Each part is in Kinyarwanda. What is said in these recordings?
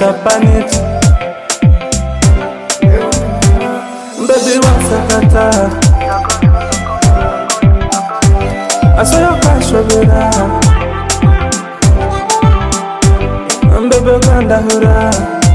up on it. Baby, what's a kata? I saw your cash over there. Baby, ganda hura.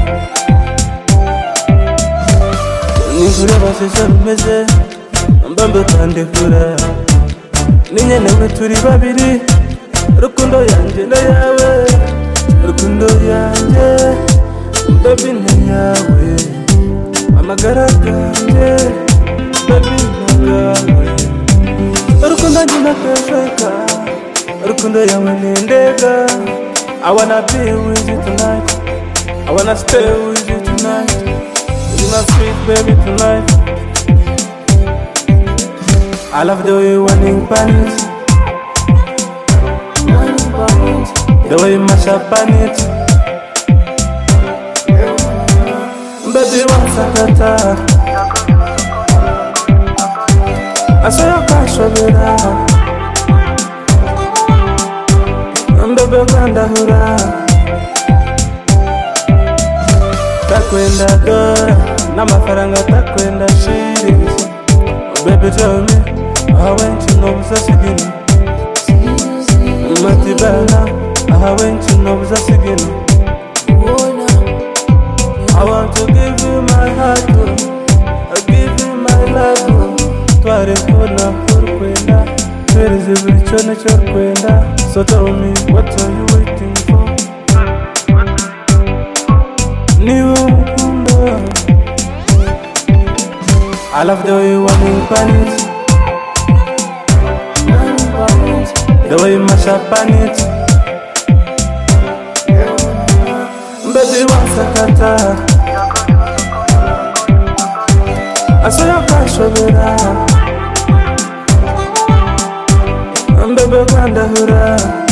Ningure basese meze. Mbambe kandi hura. Ninye newe turi babiri. Rukundo yanje na yawe. Rukundo yanje. Baby ni yawe. Amagara kanje. Baby ni yawe. Rukundo jina pefeka. Rukundo yawe ni ndega. I wanna be with you tonight. I wanna stay with you tonight. You're my sweet baby tonight. I love the way you whining pants. The way you mash up on it. Baby, what's a kata? I saw your cash over there. Baby, ganda hura. Takwenda dora. Na mafaranga takwenda shillings. Baby, tell me, I went to know Zasigini. Matibana, I went to know Zasigini. I want to give you my heart, I give you my love. Tware kona kwenda, there is every chone kwenda. So tell me, what are you waiting for? New Kunda. I love the way you whining pants. The way you mash up on it. Baby, what's a kata? I saw your cash over there. Baby, ganda hura.